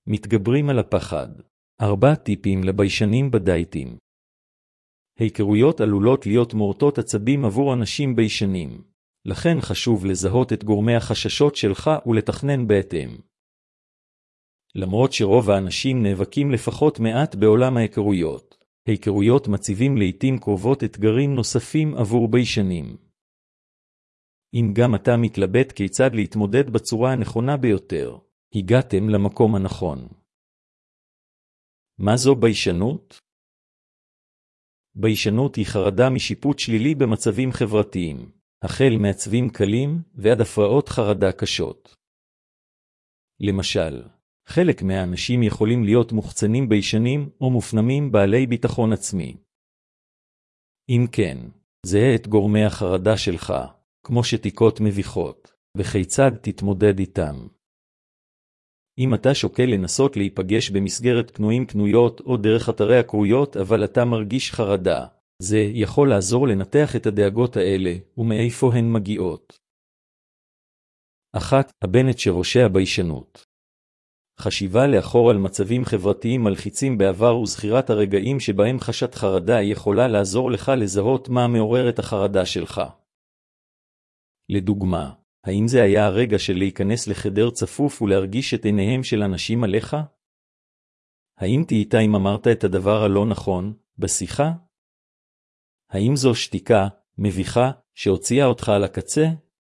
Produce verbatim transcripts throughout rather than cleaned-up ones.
מתגברים על הפחד. ארבע טיפים לביישנים בדייטים. היכרויות עלולות להיות מורטות עצבים עבור אנשים ביישנים. לכן חשוב לזהות את גורמי החששות שלך ולתכנן בהתאם. למרות שרוב האנשים נאבקים לפחות מעט בעולם ההיכרויות, היכרויות מציבים לעתים קרובות אתגרים נוספים עבור ביישנים. אם גם אתה מתלבט כיצד להתמודד בצורה הנכונה ביותר, הגעתם למקום הנכון. מה זו ביישנות? ביישנות היא חרדה משיפוט שלילי במצבים חברתיים, החל מעצבים קלים ועד הפרעות חרדה קשות. למשל, חלק מהאנשים יכולים להיות מוחצנים ביישנים או מופנמים בעלי ביטחון עצמי. אם כן, זהה את גורמי החרדה שלך, כמו שתיקות מביכות, וכיצד תתמודד איתם. אם אתה שוקל לנסות להיפגש במסגרת קנויים קנויות או דרך אתרי הקרויות אבל אתה מרגיש חרדה, זה יכול לעזור לנתח את הדאגות האלה ומאיפה הן מגיעות. אחת. הבנת שראשי הביישנות. חשיבה לאחור על מצבים חברתיים מלחיצים בעבר וזכירת הרגעים שבהם חשת חרדה יכולה לעזור לך לזהות מה מעורר את החרדה שלך. לדוגמה, האם זה היה הרגע של להיכנס לחדר צפוף ולהרגיש את עיניהם של אנשים עליך? האם תהית אם אמרת את הדבר הלא נכון, בשיחה? האם זו שתיקה, מביכה, שהוציאה אותך על הקצה?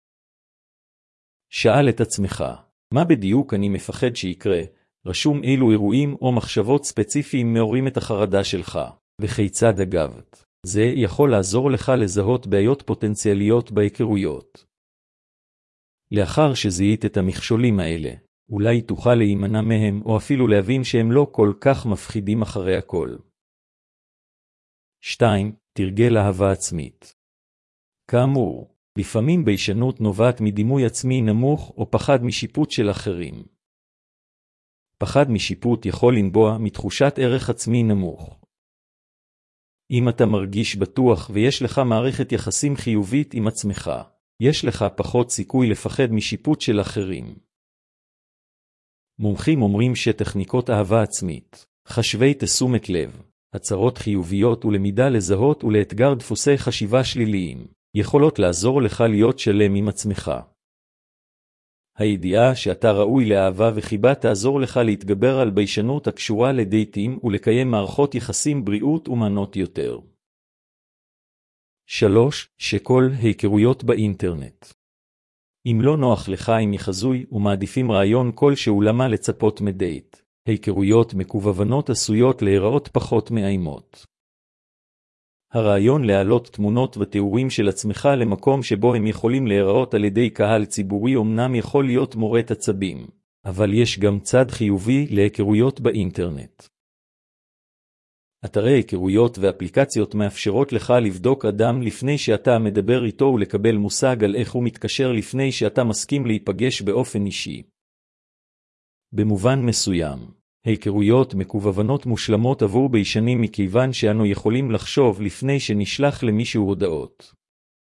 שאל את עצמך, מה בדיוק אני מפחד שיקרה, רשום אילו אירועים או מחשבות ספציפיים מעוררים את החרדה שלך, וכיצד אגבת. זה יכול לעזור לך לזהות בעיות פוטנציאליות בהיכרויות. לאחר שזיהית את המכשולים האלה, אולי תוכל להימנע מהם או אפילו להבין שהם לא כל כך מפחידים אחרי הכל. שתיים. תרגל אהבה עצמית. כאמור, לפעמים ביישנות נובעת מדימוי עצמי נמוך או פחד משיפוט של אחרים. פחד משיפוט יכול לנבוע מתחושת ערך עצמי נמוך. אם אתה מרגיש בטוח ויש לך מערכת יחסים חיובית עם עצמך, יש לך פחות סיכוי לפחד משיפוט של אחרים. מומחים אומרים שטכניקות אהבה עצמית, חשבי תשומת לב, הצהרות חיוביות ולמידה לזהות ולאתגר דפוסי חשיבה שליליים, יכולות לעזור לך להיות שלם עם עצמך. הידיעה שאתה ראוי לאהבה וחיבה תעזור לך להתגבר על ביישנות הקשורה לדייטים ולקיים מערכות יחסים בריאות ומנות יותר. שלוש. שכל היכרויות באינטרנט. אם לא נוח לך עם יחזוי ומעדיפים רעיון כלשהו למה לצפות מדייט, היכרויות מקוובנות עשויות להיראות פחות מאיימות. הרעיון להעלות תמונות ותיאורים של עצמך למקום שבו הם יכולים להיראות על ידי קהל ציבורי אומנם יכול להיות מורט עצבים, אבל יש גם צד חיובי להיכרויות באינטרנט. אתרי היכרויות ואפליקציות מאפשרות לך לבדוק אדם לפני שאתה מדבר איתו ולקבל מושג על איך הוא מתקשר לפני שאתה מסכים להיפגש באופן אישי. במובן מסוים, היכרויות מקוובנות מושלמות עבור ביישנים מכיוון שאנו יכולים לחשוב לפני שנשלח למישהו הודעות.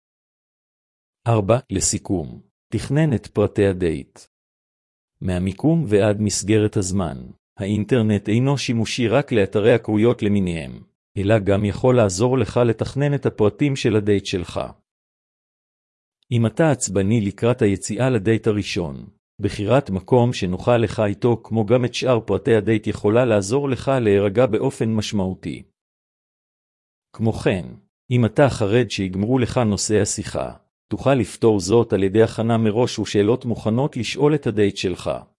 ארבע. לסיכום, תכנן את פרטי הדייט. מהמיקום ועד מסגרת הזמן, האינטרנט אינו שימושי רק לאתרי הקרויות למיניהם, אלא גם יכול לעזור לך לתכנן את הפרטים של הדייט שלך. אם אתה עצבני לקראת היציאה לדייט הראשון, בחירת מקום שנוכל לך איתו כמו גם את שאר פרטי הדייט יכולה לעזור לך להירגע באופן משמעותי. כמו כן, אם אתה חרד שיגמרו לך נושאי השיחה, תוכל לפתור זאת על ידי הכנה מראש ושאלות מוכנות לשאול את הדייט שלך.